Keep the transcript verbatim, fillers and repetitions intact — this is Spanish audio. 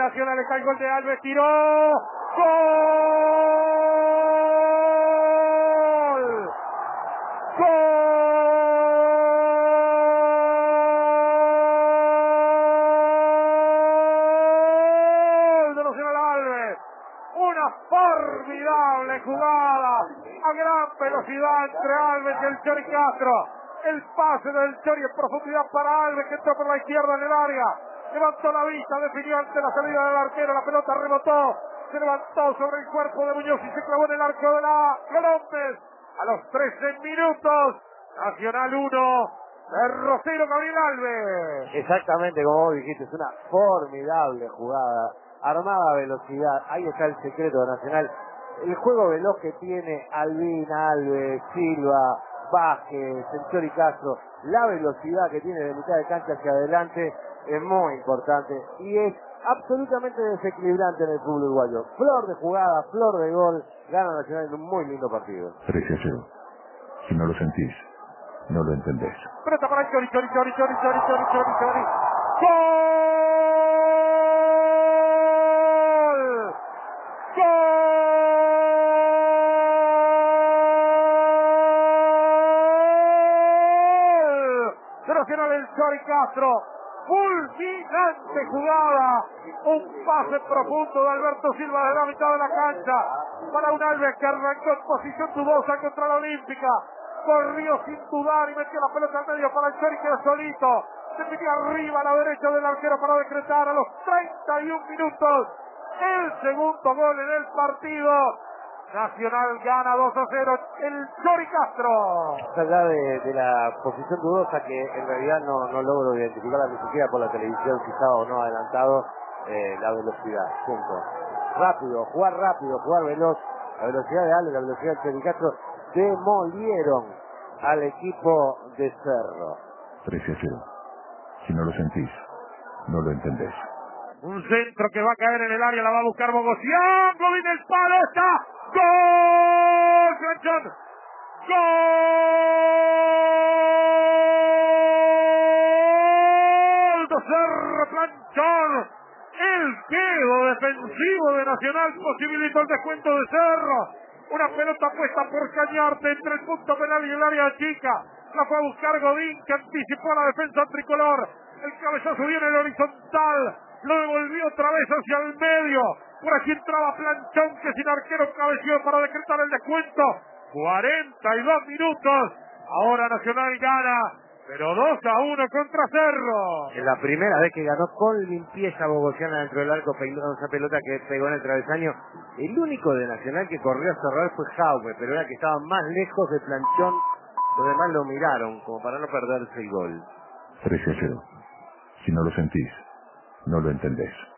Nacional, está el gol de Alves, tiró. ¡Gol! ¡Gol de Nacional Alves! Una formidable jugada a gran velocidad entre Alves y el Chori Castro. El pase del Chori en profundidad para Alves, que entró por la izquierda en el área. Levantó la vista, definió ante la salida del arquero, la pelota rebotó, se levantó sobre el cuerpo de Muñoz y se clavó en el arco de la López. A los trece minutos, Nacional uno, Rosero Gabriel Alves. Exactamente como vos dijiste, es una formidable jugada, armada a velocidad, ahí está el secreto de Nacional. El juego veloz que tiene Albín, Alves, Silva, Vázquez, el Chori Castro, la velocidad que tiene de mitad de cancha hacia adelante es muy importante y es absolutamente desequilibrante en el fútbol uruguayo. Flor de jugada, flor de gol, gana Nacional en un muy lindo partido. trece a cero. Si no lo sentís, no lo entendés. Pelota para el Chori, Chori, Chori, Chori, Chori, Chori, Chori, Chori. ¡Gol! ¡Gol! De Nacional el Chori Castro. Fulminante jugada, un pase profundo de Alberto Silva de la mitad de la cancha para un Alves que arrancó en posición dudosa contra la Olímpica, corrió sin dudar y metió la pelota al medio para el Chori, que era solito, se metió arriba a la derecha del arquero para decretar a los treinta y un minutos el segundo gol en el partido. Nacional gana dos a cero, el Chori Castro. Más allá de, de la posición dudosa, que en realidad no, no logro identificarla ni siquiera por la televisión, si estaba o no adelantado, eh, la velocidad, punto. Rápido, jugar rápido, jugar veloz, la velocidad de Ale, la velocidad de Chori Castro, demolieron al equipo de Cerro. trece a cero. Si no lo sentís, no lo entendés. Un centro que va a caer en el área, la va a buscar Bogosian, lo viene el palo, está. ¡Gol! ¡Planchón! ¡Gol! De Cerro, Planchón. El quedo defensivo de Nacional posibilitó el descuento de Cerro. Una pelota puesta por Cañarte entre el punto penal y el área chica. La fue a buscar Godín, que anticipó la defensa tricolor. El cabezazo viene en el horizontal. Lo devolvió otra vez hacia el medio. Por aquí entraba Planchón, que sin arquero cabeció para decretar el descuento. cuarenta y dos minutos. Ahora Nacional gana, pero dos a uno contra Cerro. Es la primera vez que ganó con limpieza bogosiana dentro del arco, pegando esa pelota que pegó en el travesaño. El único de Nacional que corrió a cerrar fue Jaume, pero era que estaba más lejos de Planchón. Los demás lo miraron como para no perderse el gol. trece a cero. Si no lo sentís, no lo entendés.